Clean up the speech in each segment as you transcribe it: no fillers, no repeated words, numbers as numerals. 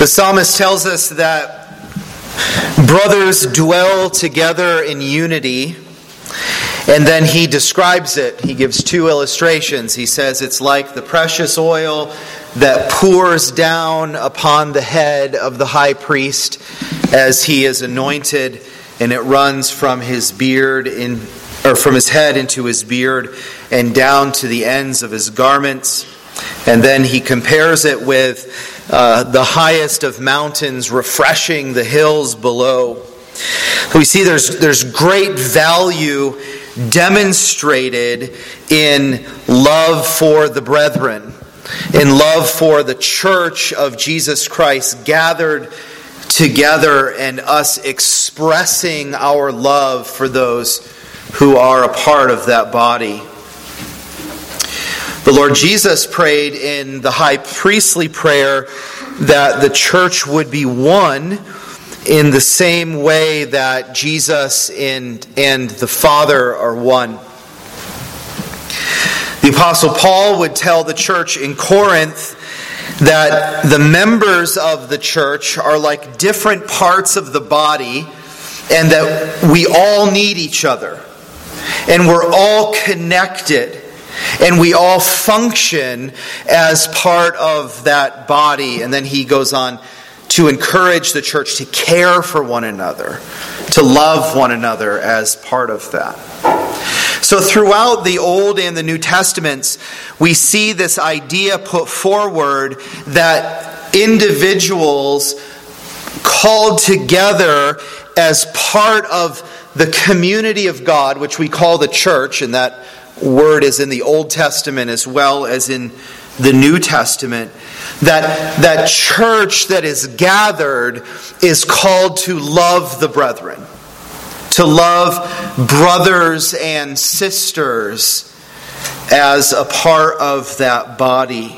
The psalmist tells us that brothers dwell together in unity, and then he describes it. He gives two illustrations. He says it's like the precious oil that pours down upon the head of the high priest as he is anointed, and it runs from his beard from his head into his beard and down to the ends of his garments. And then he compares it with the highest of mountains refreshing the hills below. We see there's great value demonstrated in love for the brethren, in love for the church of Jesus Christ gathered together, and us expressing our love for those who are a part of that body. The Lord Jesus prayed in the high priestly prayer that the church would be one in the same way that Jesus and the Father are one. The Apostle Paul would tell the church in Corinth that the members of the church are like different parts of the body, and that we all need each other. And we're all connected. And we all function as part of that body. And then he goes on to encourage the church to care for one another, to love one another as part of that. So throughout the Old and the New Testaments, we see this idea put forward that individuals called together as part of the community of God, which we call the church, and that word is in the Old Testament as well as in the New Testament, that church that is gathered is called to love the brethren, to love brothers and sisters as a part of that body.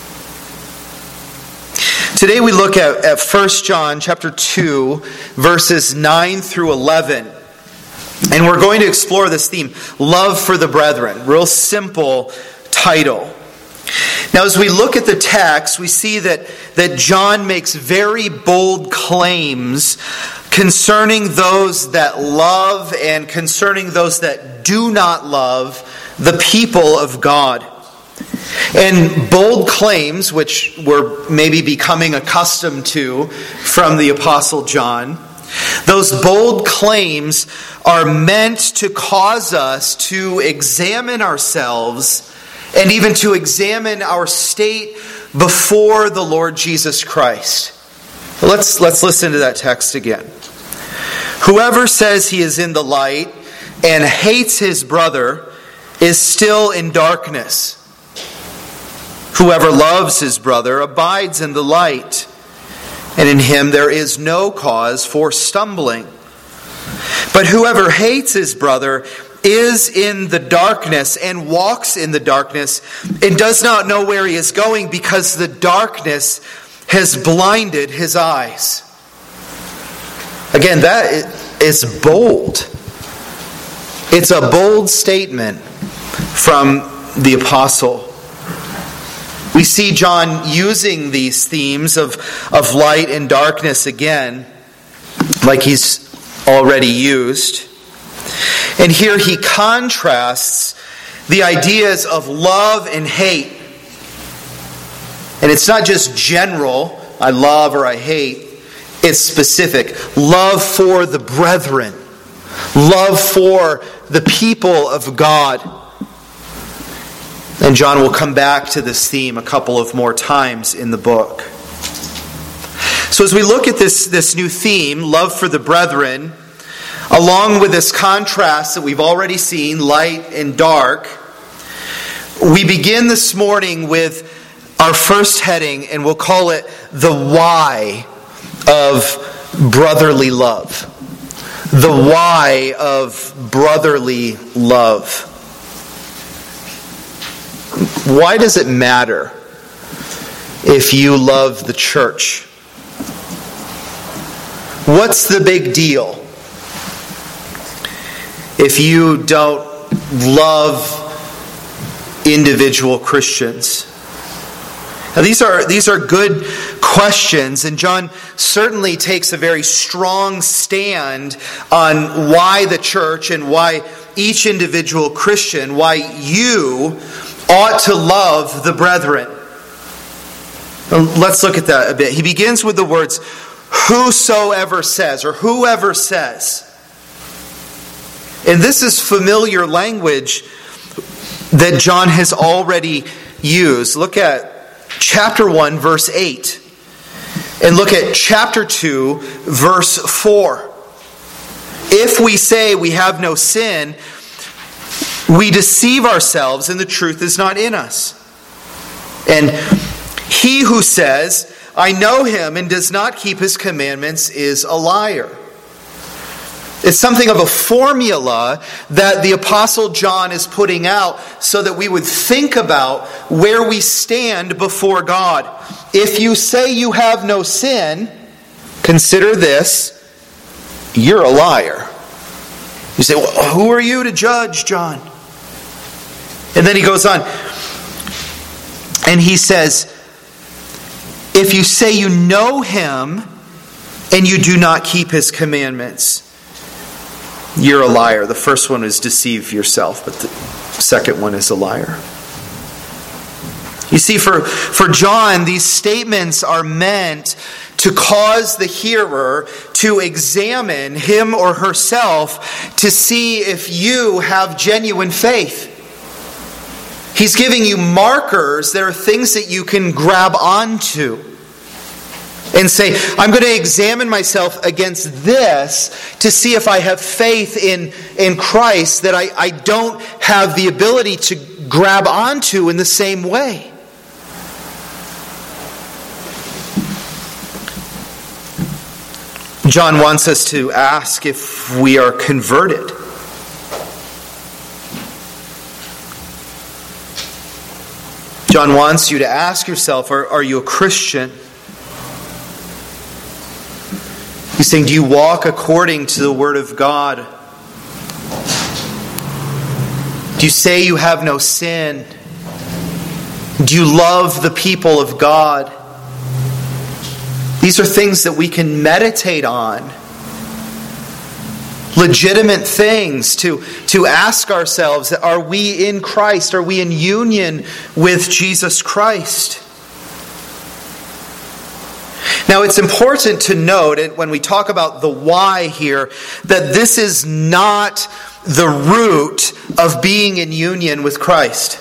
Today we look at 1 John chapter 2, verses 9 through 11. And we're going to explore this theme, love for the brethren. Real simple title. Now as we look at the text, we see that John makes very bold claims concerning those that love and concerning those that do not love the people of God. And bold claims, which we're maybe becoming accustomed to from the Apostle John, those bold claims are meant to cause us to examine ourselves and even to examine our state before the Lord Jesus Christ. Let's listen to that text again. Whoever says he is in the light and hates his brother is still in darkness. Whoever loves his brother abides in the light, and in him there is no cause for stumbling. But whoever hates his brother is in the darkness and walks in the darkness and does not know where he is going, because the darkness has blinded his eyes. Again, that is bold. It's a bold statement from the apostle. We see John using these themes of light and darkness again, like he's already used. And here he contrasts the ideas of love and hate. And it's not just general, I love or I hate. It's specific. Love for the brethren. Love for the people of God. And John will come back to this theme a couple of more times in the book. So as we look at this new theme, love for the brethren, along with this contrast that we've already seen, light and dark, we begin this morning with our first heading, and we'll call it the why of brotherly love. The why of brotherly love. Why does it matter if you love the church? What's the big deal if you don't love individual Christians? Now these are good questions, and John certainly takes a very strong stand on why the church and why each individual Christian, why you ought to love the brethren. Let's look at that a bit. He begins with the words, whosoever says, or whoever says. And this is familiar language that John has already used. Look at chapter 1, verse 8. And look at chapter 2, verse 4. If we say we have no sin, we deceive ourselves and the truth is not in us. And he who says, I know him, and does not keep his commandments is a liar. It's something of a formula that the Apostle John is putting out so that we would think about where we stand before God. If you say you have no sin, consider this, you're a liar. You say, well, who are you to judge, John? And then he goes on, and he says, if you say you know him and you do not keep his commandments, you're a liar. The first one is deceive yourself, but the second one is a liar. You see, for John, these statements are meant to cause the hearer to examine him or herself to see if you have genuine faith. He's giving you markers. There are things that you can grab onto and say, I'm going to examine myself against this to see if I have faith in Christ that I don't have the ability to grab onto in the same way. John wants us to ask if we are converted. John wants you to ask yourself, are you a Christian? He's saying, do you walk according to the Word of God? Do you say you have no sin? Do you love the people of God? These are things that we can meditate on. Legitimate things to ask ourselves, are we in Christ? Are we in union with Jesus Christ? Now, it's important to note, when we talk about the why here, that this is not the root of being in union with Christ.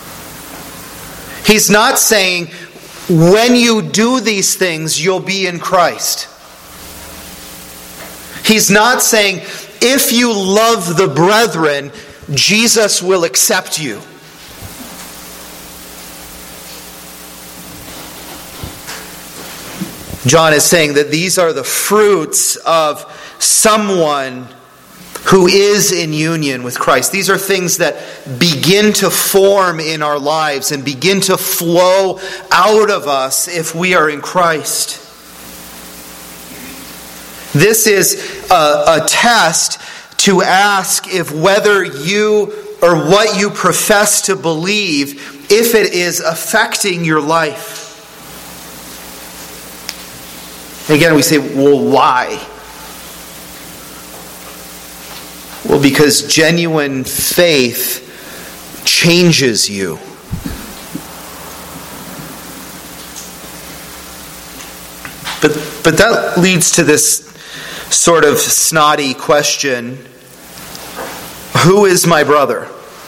He's not saying, when you do these things, you'll be in Christ. He's not saying, if you love the brethren, Jesus will accept you. John is saying that these are the fruits of someone who is in union with Christ. These are things that begin to form in our lives and begin to flow out of us if we are in Christ. This is a test to ask if whether you or what you profess to believe, if it is affecting your life. Again, we say, well, why? Well, because genuine faith changes you. But that leads to this sort of snotty question, who is my brother?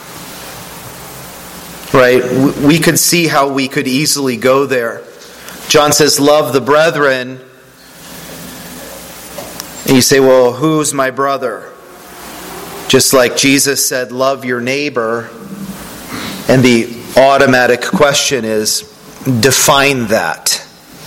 Right? We could see how we could easily go there. John says, love the brethren. And you say, well, who's my brother? Just like Jesus said, love your neighbor. And the automatic question is, define that.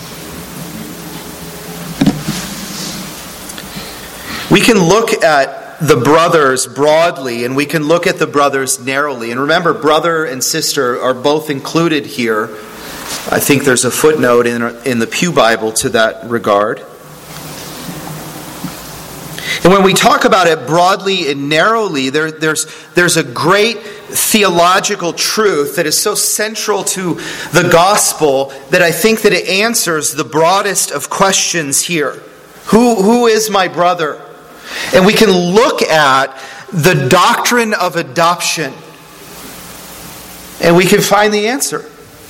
We can look at the brothers broadly, and we can look at the brothers narrowly. And remember, brother and sister are both included here. I think there's a footnote in the Pew Bible to that regard. And when we talk about it broadly and narrowly, there's a great theological truth that is so central to the gospel that I think that it answers the broadest of questions here. Who is my brother? And we can look at the doctrine of adoption, and we can find the answer.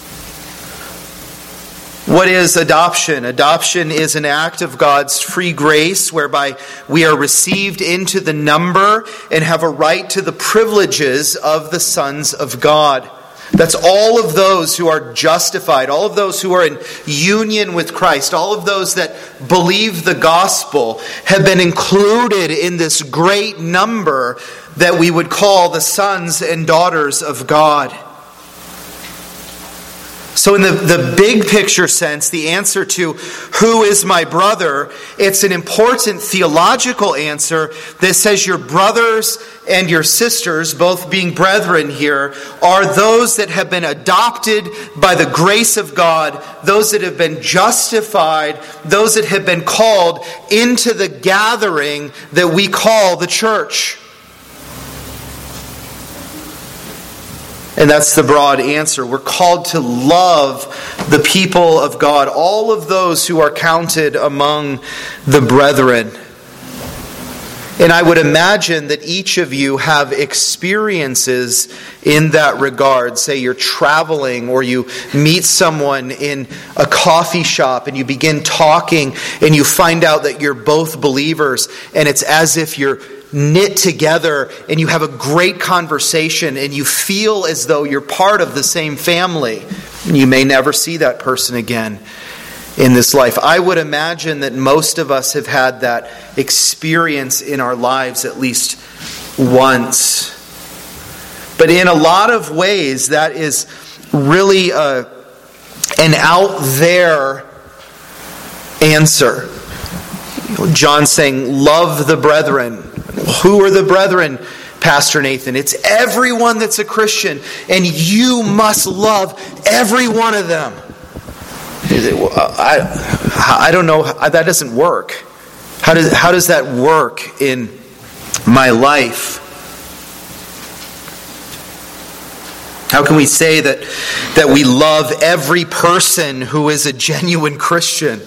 What is adoption? Adoption is an act of God's free grace whereby we are received into the number and have a right to the privileges of the sons of God. That's all of those who are justified, all of those who are in union with Christ, all of those that believe the gospel have been included in this great number that we would call the sons and daughters of God. So in the big picture sense, the answer to who is my brother, it's an important theological answer that says your brothers and your sisters, both being brethren here, are those that have been adopted by the grace of God, those that have been justified, those that have been called into the gathering that we call the church. And that's the broad answer. We're called to love the people of God, all of those who are counted among the brethren. And I would imagine that each of you have experiences in that regard. Say you're traveling or you meet someone in a coffee shop and you begin talking and you find out that you're both believers, and it's as if you're knit together and you have a great conversation and you feel as though you're part of the same family. You may never see that person again in this life. I would imagine that most of us have had that experience in our lives at least once. But in a lot of ways, that is really an out there answer. John saying, love the brethren. Who are the brethren, Pastor Nathan? It's everyone that's a Christian, and you must love every one of them. I don't know. That doesn't work. How does that work in my life? How can we say that we love every person who is a genuine Christian?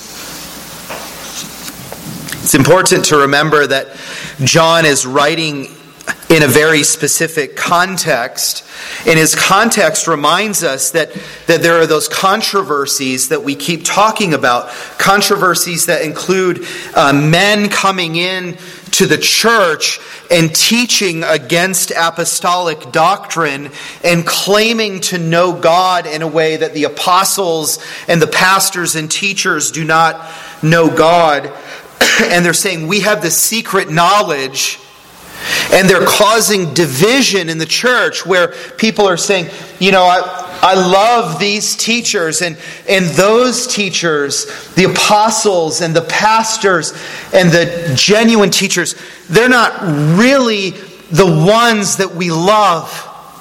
It's important to remember that John is writing in a very specific context. And his context reminds us that there are those controversies that we keep talking about. Controversies that include men coming in to the church and teaching against apostolic doctrine and claiming to know God in a way that the apostles and the pastors and teachers do not know God. And they're saying, we have the secret knowledge. And they're causing division in the church where people are saying, I love these teachers and those teachers, the apostles and the pastors and the genuine teachers. They're not really the ones that we love.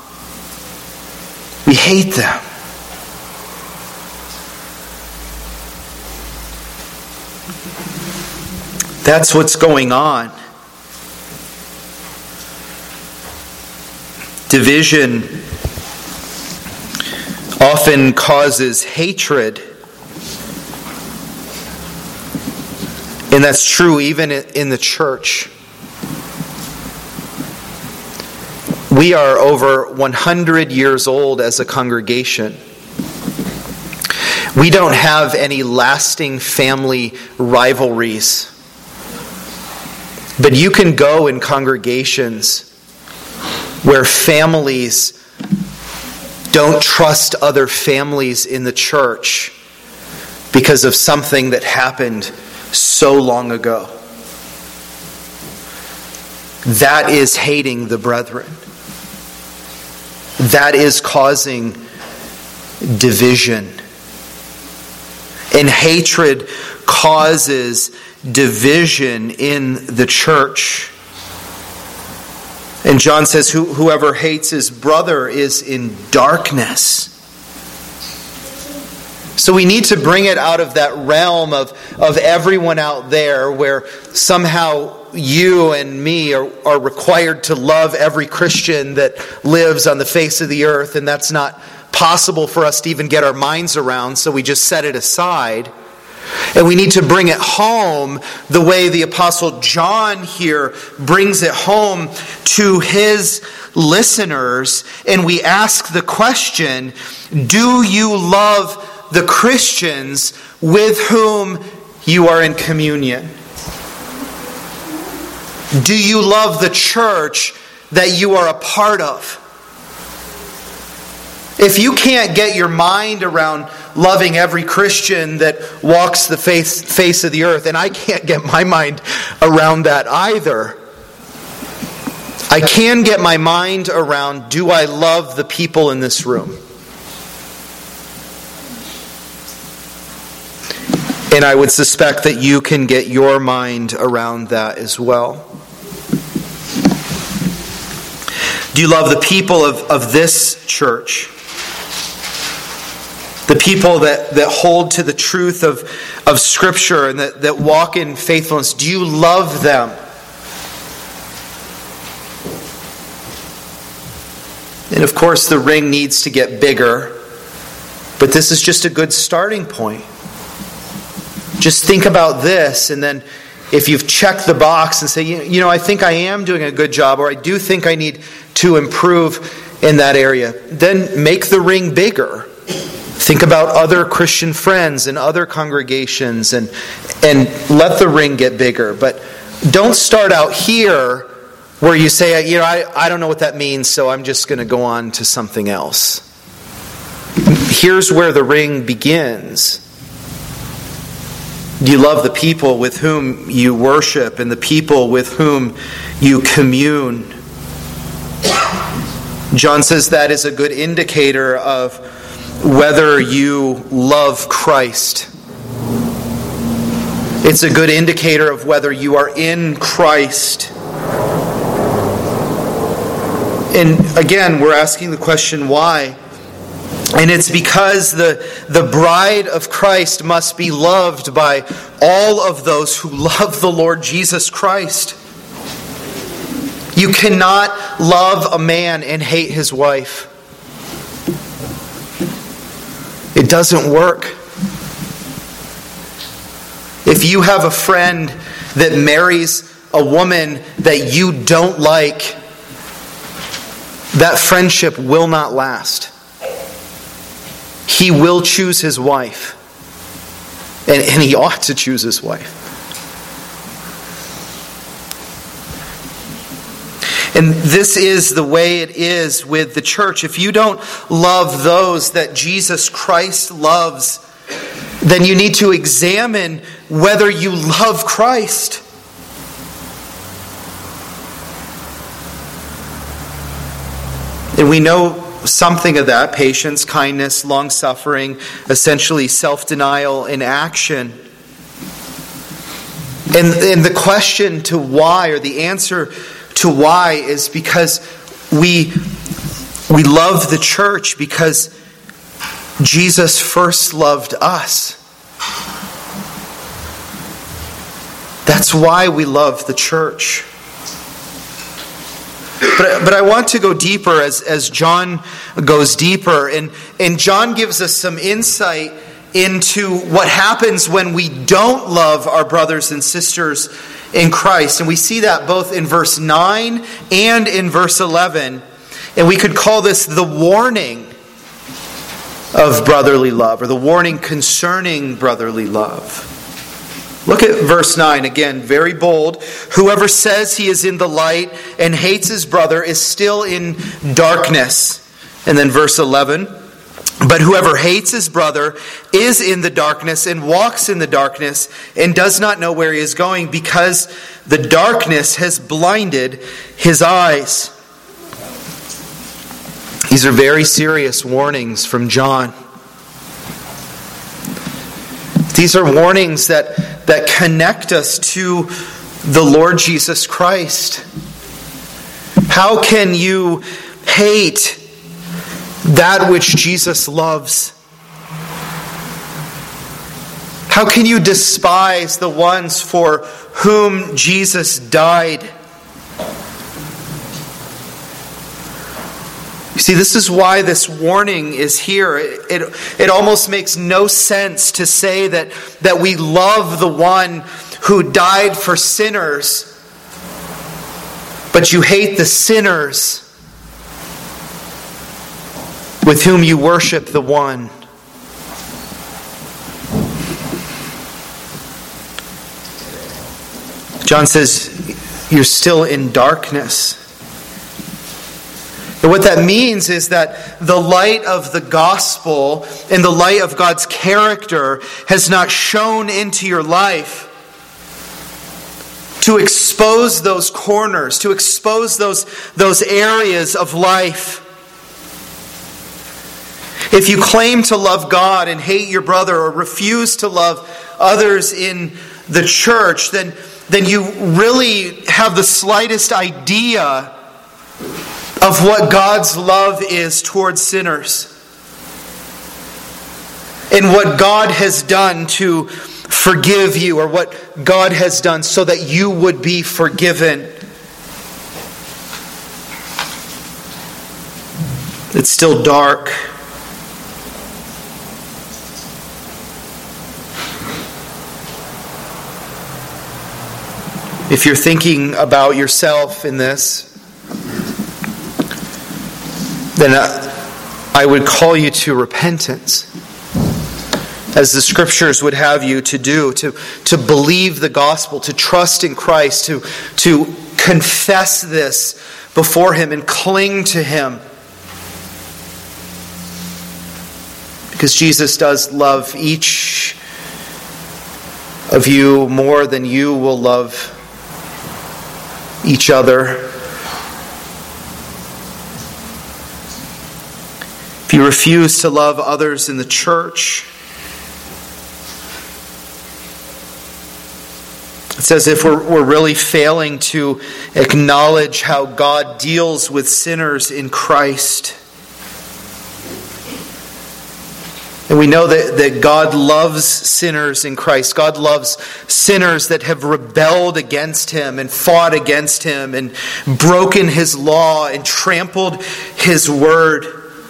We hate them. That's what's going on. Division often causes hatred. And that's true even in the church. We are over 100 years old as a congregation. We don't have any lasting family rivalries. But you can go in congregations where families don't trust other families in the church because of something that happened so long ago. That is hating the brethren. That is causing division. And hatred causes division in the church. And John says, whoever hates his brother is in darkness. So we need to bring it out of that realm of everyone out there where somehow you and me are required to love every Christian that lives on the face of the earth, and that's not possible for us to even get our minds around, so we just set it aside. And we need to bring it home the way the Apostle John here brings it home to his listeners. And we ask the question, do you love the Christians with whom you are in communion? Do you love the church that you are a part of? If you can't get your mind around loving every Christian that walks the face of the earth, and I can't get my mind around that either, I can get my mind around, do I love the people in this room? And I would suspect that you can get your mind around that as well. Do you love the people of this church? The people that hold to the truth of Scripture and that walk in faithfulness. Do you love them? And of course the ring needs to get bigger. But this is just a good starting point. Just think about this, and then if you've checked the box and say, you know, I think I am doing a good job, or I do think I need to improve in that area, then make the ring bigger. Think about other Christian friends and other congregations and let the ring get bigger. But don't start out here where you say, you know, I don't know what that means, so I'm just going to go on to something else. Here's where the ring begins. Do you love the people with whom you worship and the people with whom you commune? John says that is a good indicator of whether you love Christ. It's a good indicator of whether you are in Christ. And again, we're asking the question, why? And it's because the bride of Christ must be loved by all of those who love the Lord Jesus Christ. You cannot love a man and hate his wife. It doesn't work. If you have a friend that marries a woman that you don't like, that friendship will not last. He will choose his wife. And he ought to choose his wife. And this is the way it is with the church. If you don't love those that Jesus Christ loves, then you need to examine whether you love Christ. And we know something of that: patience, kindness, long-suffering, essentially self-denial in action. And the question to why, or the answer to why, is because we love the church because Jesus first loved us. That's why we love the church. But I want to go deeper as John goes deeper. And John gives us some insight into what happens when we don't love our brothers and sisters in Christ. And we see that both in verse 9 and in verse 11. And we could call this the warning of brotherly love, or the warning concerning brotherly love. Look at verse 9 again, very bold. Whoever says he is in the light and hates his brother is still in darkness. And then verse 11. But whoever hates his brother is in the darkness and walks in the darkness and does not know where he is going, because the darkness has blinded his eyes. These are very serious warnings from John. These are warnings that connect us to the Lord Jesus Christ. How can you hate that which Jesus loves? How can you despise the ones for whom Jesus died? You see, this is why this warning is here. It almost makes no sense to say that we love the one who died for sinners, but you hate the sinners with whom you worship the one. John says, you're still in darkness. And what that means is that the light of the gospel and the light of God's character has not shone into your life to expose those corners, to expose those areas of life. If you claim to love God and hate your brother or refuse to love others in the church, then you really have the slightest idea of what God's love is towards sinners and what God has done to forgive you, or what God has done so that you would be forgiven. It's still dark. If you're thinking about yourself in this, then I would call you to repentance, as the Scriptures would have you to do, to believe the gospel, to trust in Christ, to confess this before Him and cling to Him. Because Jesus does love each of you more than you will love each other. If you refuse to love others in the church, it's as if we're really failing to acknowledge how God deals with sinners in Christ. And we know that God loves sinners in Christ. God loves sinners that have rebelled against Him and fought against Him and broken His law and trampled His word.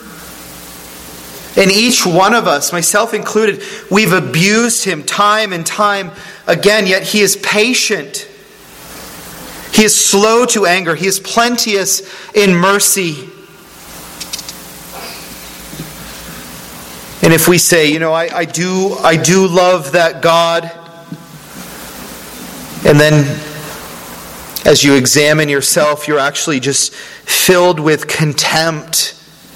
And each one of us, myself included, we've abused Him time and time again, yet He is patient. He is slow to anger. He is plenteous in mercy. And if we say, I do love that God, and then as you examine yourself, you're actually just filled with contempt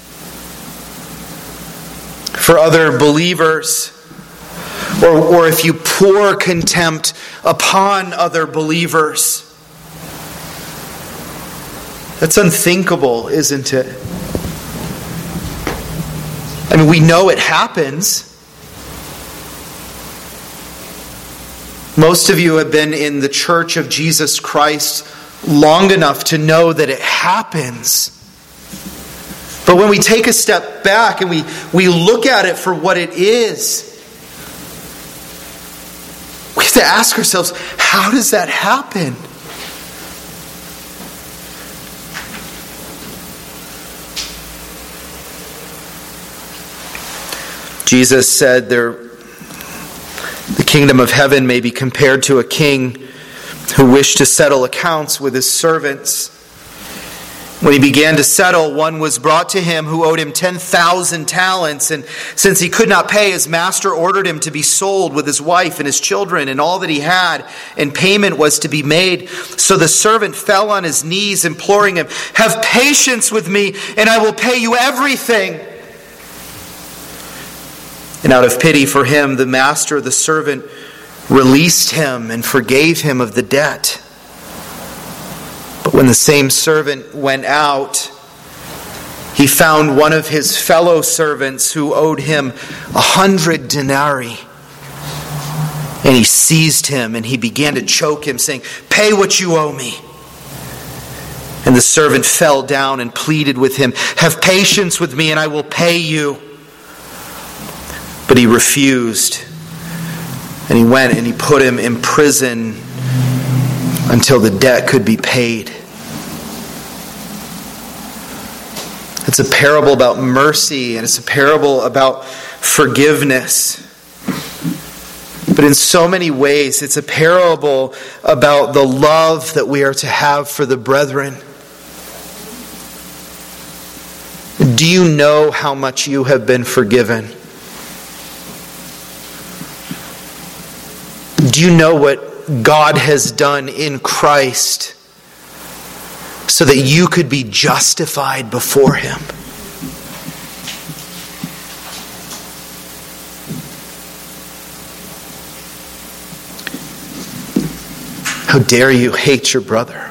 for other believers, or if you pour contempt upon other believers, that's unthinkable, isn't it? I mean, we know it happens. Most of you have been in the Church of Jesus Christ long enough to know that it happens. But when we take a step back and we look at it for what it is, we have to ask ourselves, how does that happen? Jesus said the kingdom of heaven may be compared to a king who wished to settle accounts with his servants. When he began to settle, one was brought to him who owed him 10,000 talents. And since he could not pay, his master ordered him to be sold with his wife and his children and all that he had, and payment was to be made. So the servant fell on his knees, imploring him, "Have patience with me, and I will pay you everything." And out of pity for him, the master of the servant released him and forgave him of the debt. But when the same servant went out, he found one of his fellow servants who owed him 100 denarii. And he seized him and he began to choke him, saying, "Pay what you owe me." And the servant fell down and pleaded with him, "Have patience with me and I will pay you." But he refused. And he went and he put him in prison until the debt could be paid. It's a parable about mercy, and it's a parable about forgiveness. But in so many ways, it's a parable about the love that we are to have for the brethren. Do you know how much you have been forgiven? Do you know what God has done in Christ so that you could be justified before Him? How dare you hate your brother?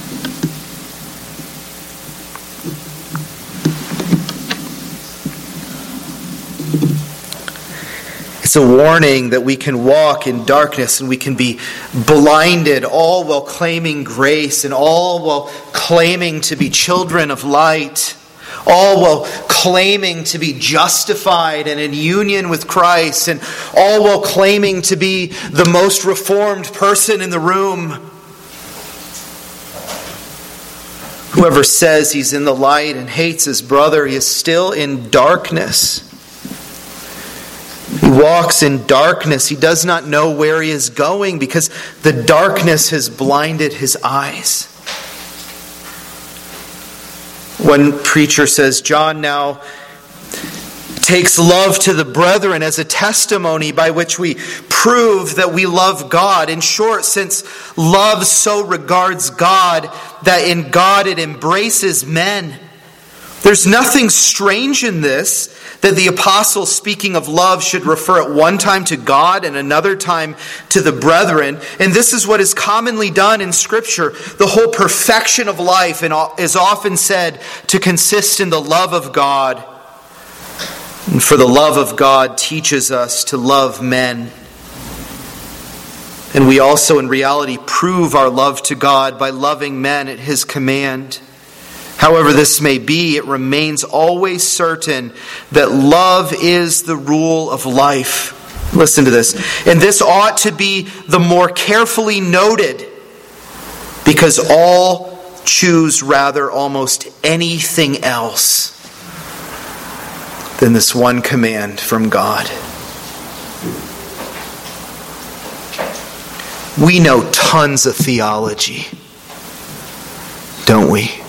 It's a warning that we can walk in darkness and we can be blinded, all while claiming grace and all while claiming to be children of light, all while claiming to be justified and in union with Christ, and all while claiming to be the most reformed person in the room. Whoever says he's in the light and hates his brother, he is still in darkness. He walks in darkness. He does not know where he is going because the darkness has blinded his eyes. One preacher says, John now takes love to the brethren as a testimony by which we prove that we love God. In short, since love so regards God that in God it embraces men. There's nothing strange in this, that the apostle, speaking of love, should refer at one time to God and another time to the brethren. And this is what is commonly done in Scripture. The whole perfection of life is often said to consist in the love of God. And for the love of God teaches us to love men. And we also in reality prove our love to God by loving men at His command. However this may be, it remains always certain that love is the rule of life. Listen to this. And this ought to be the more carefully noted, because all choose rather almost anything else than this one command from God. We know tons of theology, don't we?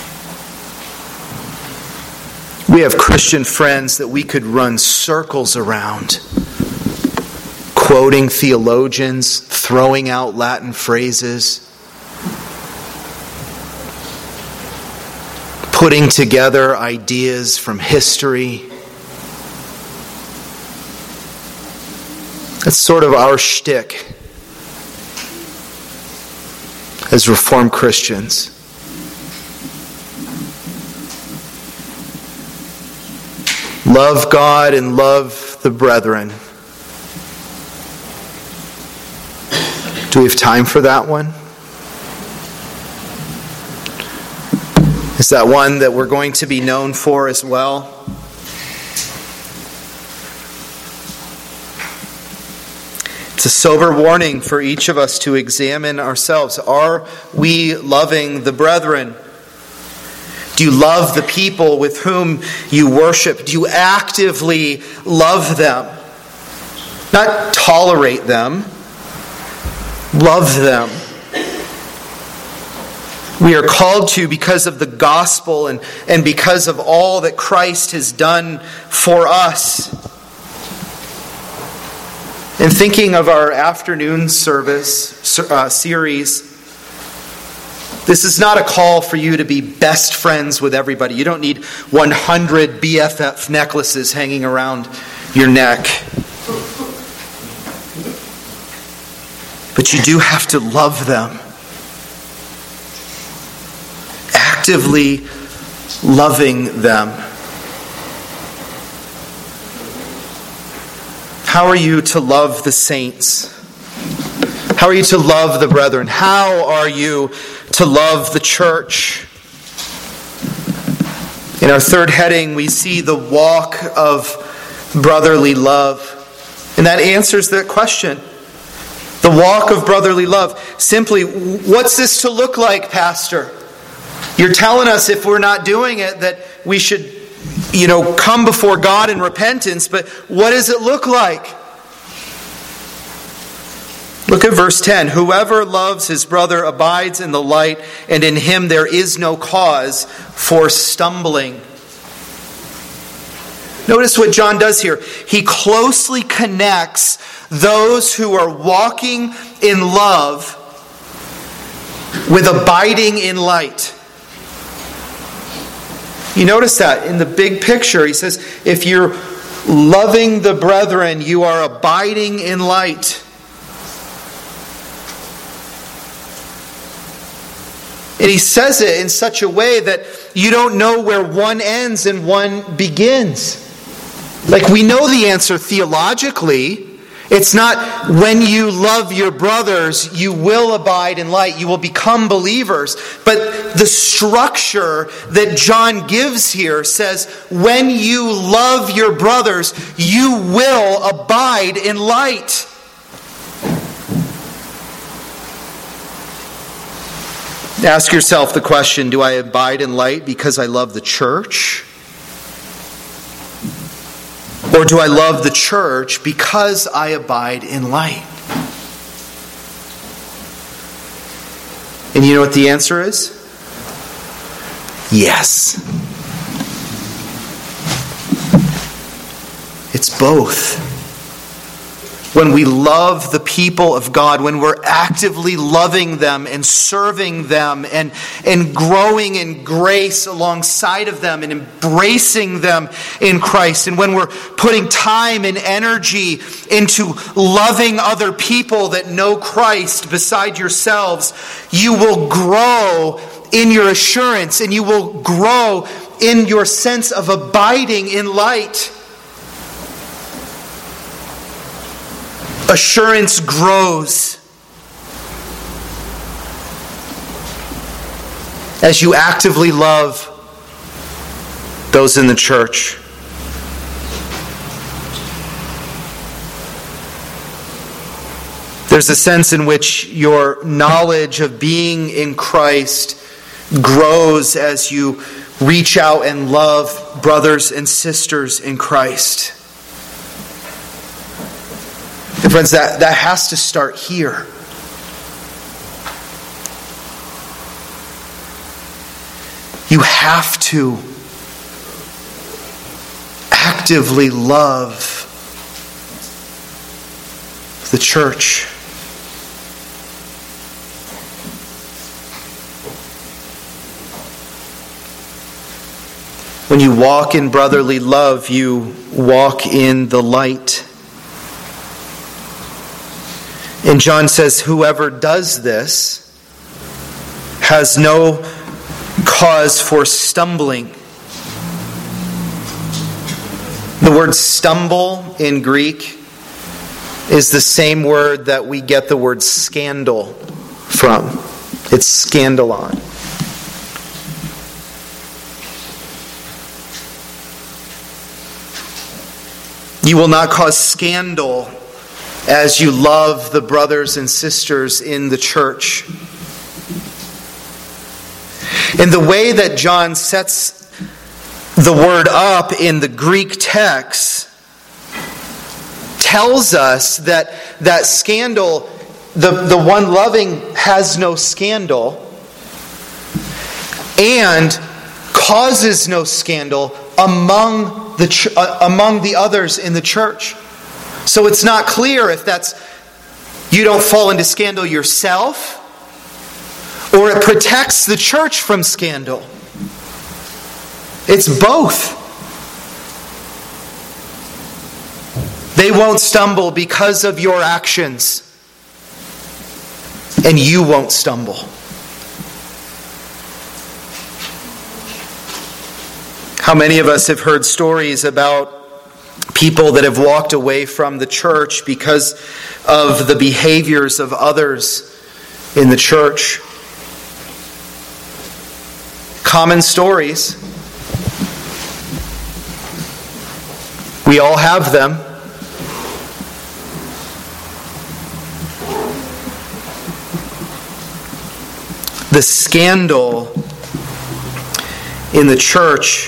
We have Christian friends that we could run circles around, quoting theologians, throwing out Latin phrases, putting together ideas from history. That's sort of our shtick as Reformed Christians. Love God and love the brethren. Do we have time for that one? Is that one that we're going to be known for as well? It's a sober warning for each of us to examine ourselves. Are we loving the brethren? Do you love the people with whom you worship? Do you actively love them? Not tolerate them. Love them. We are called to because of the gospel and because of all that Christ has done for us. In thinking of our afternoon service series, this is not a call for you to be best friends with everybody. You don't need 100 BFF necklaces hanging around your neck. But you do have to love them. Actively loving them. How are you to love the saints? How are you to love the brethren? How are you to love the church? In our third heading, we see the walk of brotherly love. And that answers that question. The walk of brotherly love. Simply, what's this to look like, Pastor? You're telling us if we're not doing it that we should, come before God in repentance, but what does it look like? Look at verse 10. Whoever loves his brother abides in the light, and in him there is no cause for stumbling. Notice what John does here. He closely connects those who are walking in love with abiding in light. You notice that in the big picture. He says, if you're loving the brethren, you are abiding in light. And he says it in such a way that you don't know where one ends and one begins. Like, we know the answer theologically. It's not when you love your brothers, you will abide in light, you will become believers. But the structure that John gives here says, when you love your brothers, you will abide in light. Ask yourself the question, do I abide in light because I love the church? Or do I love the church because I abide in light? And you know what the answer is? Yes. It's both. When we love the people of God, when we're actively loving them and serving them and growing in grace alongside of them and embracing them in Christ, and when we're putting time and energy into loving other people that know Christ beside yourselves, you will grow in your assurance and you will grow in your sense of abiding in light. Assurance grows as you actively love those in the church. There's a sense in which your knowledge of being in Christ grows as you reach out and love brothers and sisters in Christ. And friends, that has to start here. You have to actively love the church. When you walk in brotherly love, you walk in the light. And John says, whoever does this has no cause for stumbling. The word stumble in Greek is the same word that we get the word scandal from. It's scandalon. You will not cause scandal as you love the brothers and sisters in the church. And the way that John sets the word up in the Greek text tells us that scandal, the one loving has no scandal and causes no scandal among the others in the church. So it's not clear if that's you don't fall into scandal yourself, or it protects the church from scandal. It's both. They won't stumble because of your actions, and you won't stumble. How many of us have heard stories about people that have walked away from the church because of the behaviors of others in the church? Common stories. We all have them. The scandal in the church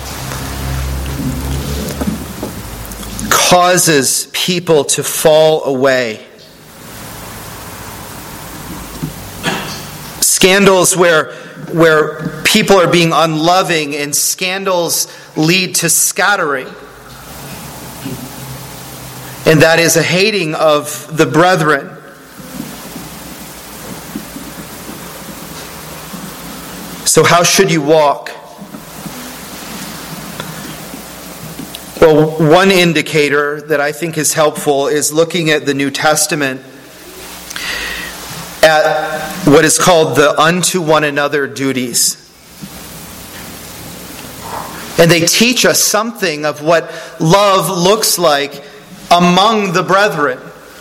causes people to fall away. Scandals where people are being unloving, and scandals lead to scattering. And that is a hating of the brethren. So how should you walk? Well, one indicator that I think is helpful is looking at the New Testament at what is called the unto one another duties. And they teach us something of what love looks like among the brethren.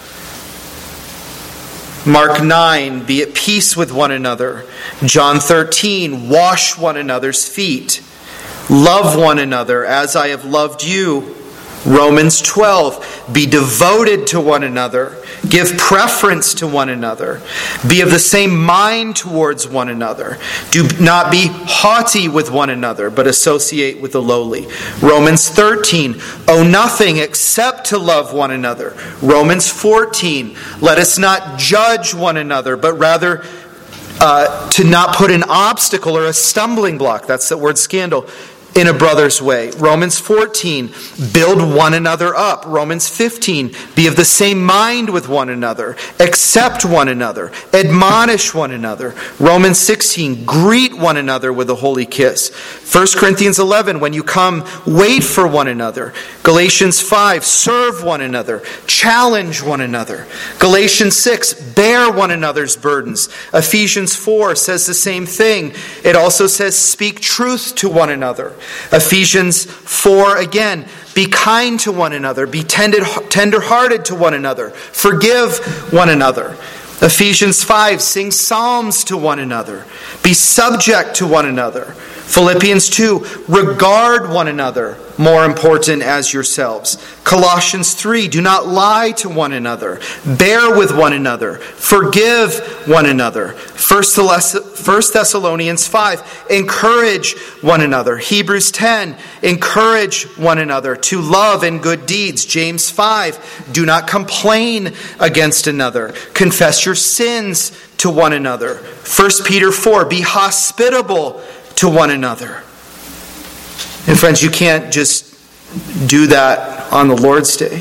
Mark 9, be at peace with one another. John 13, wash one another's feet. Love one another as I have loved you. Romans 12, be devoted to one another. Give preference to one another. Be of the same mind towards one another. Do not be haughty with one another, but associate with the lowly. Romans 13, owe nothing except to love one another. Romans 14, let us not judge one another, but rather to not put an obstacle or a stumbling block, that's the word scandal, in a brother's way. Romans 14, build one another up. Romans 15, be of the same mind with one another. Accept one another. Admonish one another. Romans 16, greet one another with a holy kiss. 1 Corinthians 11, when you come, wait for one another. Galatians 5, serve one another. Challenge one another. Galatians 6, bear one another's burdens. Ephesians 4 says the same thing. It also says, speak truth to one another. Ephesians 4 again, be kind to one another, be tender-hearted to one another, forgive one another. Ephesians 5, sing psalms to one another, be subject to one another. Philippians 2, regard one another more important as yourselves. Colossians 3, do not lie to one another. Bear with one another. Forgive one another. 1 Thessalonians 5, encourage one another. Hebrews 10, encourage one another to love and good deeds. James 5, do not complain against another. Confess your sins to one another. 1 Peter 4, be hospitable to one another. And friends, you can't just do that on the Lord's Day.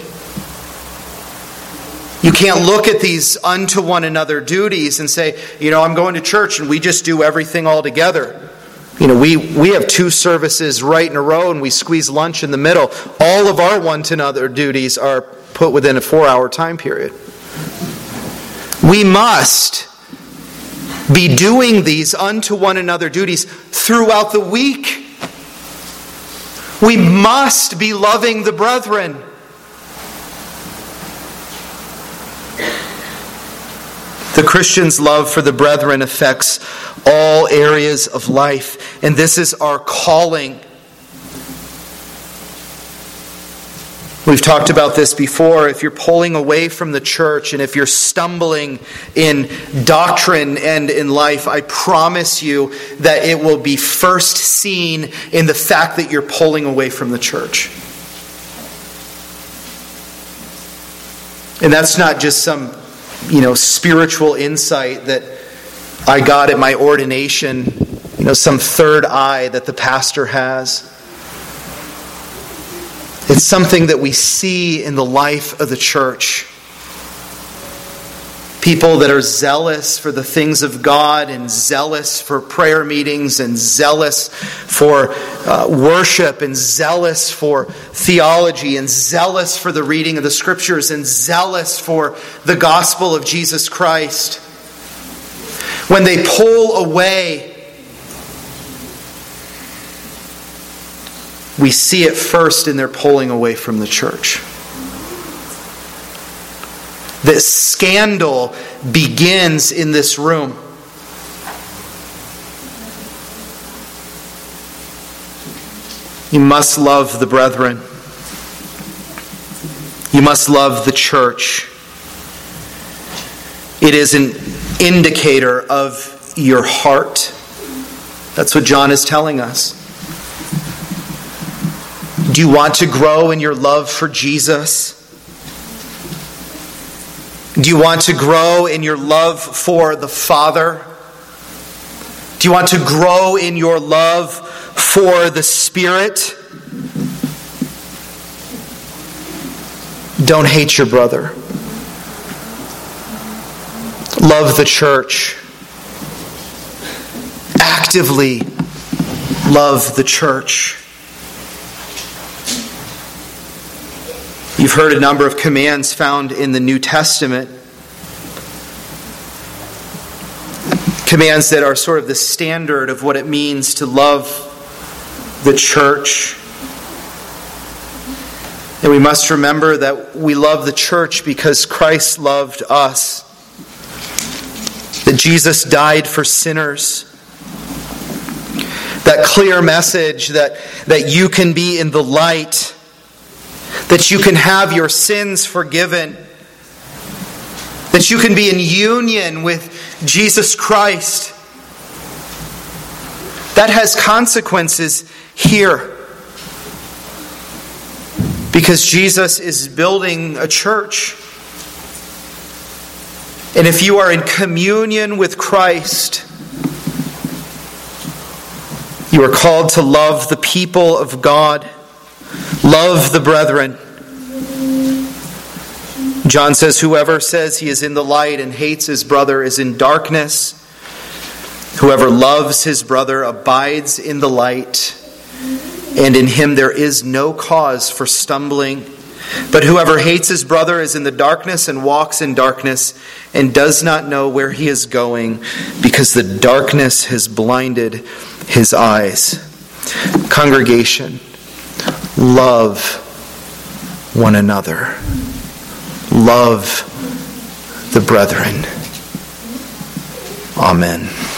You can't look at these unto one another duties and say, I'm going to church and we just do everything all together. We have 2 services right in a row and we squeeze lunch in the middle. All of our one to another duties are put within a 4-hour time period. We must be doing these unto one another duties throughout the week. We must be loving the brethren. The Christian's love for the brethren affects all areas of life, and this is our calling. We've talked about this before. If you're pulling away from the church and if you're stumbling in doctrine and in life, I promise you that it will be first seen in the fact that you're pulling away from the church. And that's not just some, spiritual insight that I got at my ordination, some third eye that the pastor has. It's something that we see in the life of the church. People that are zealous for the things of God and zealous for prayer meetings and zealous for worship and zealous for theology and zealous for the reading of the Scriptures and zealous for the gospel of Jesus Christ. When they pull away, we see it first in their pulling away from the church. This scandal begins in this room. You must love the brethren. You must love the church. It is an indicator of your heart? That's what John is telling us. Do you want to grow in your love for Jesus? Do you want to grow in your love for the Father? Do you want to grow in your love for the Spirit? Don't hate your brother. Love the church. Actively love the church. You've heard a number of commands found in the New Testament. Commands that are sort of the standard of what it means to love the church. And we must remember that we love the church because Christ loved us. That Jesus died for sinners. That clear message that you can be in the light. That you can have your sins forgiven. That you can be in union with Jesus Christ. That has consequences here. Because Jesus is building a church. And if you are in communion with Christ, you are called to love the people of God. Love the brethren. John says, whoever says he is in the light and hates his brother is in darkness. Whoever loves his brother abides in the light, and in him there is no cause for stumbling. But whoever hates his brother is in the darkness and walks in darkness and does not know where he is going, because the darkness has blinded his eyes. Congregation, love one another. Love the brethren. Amen.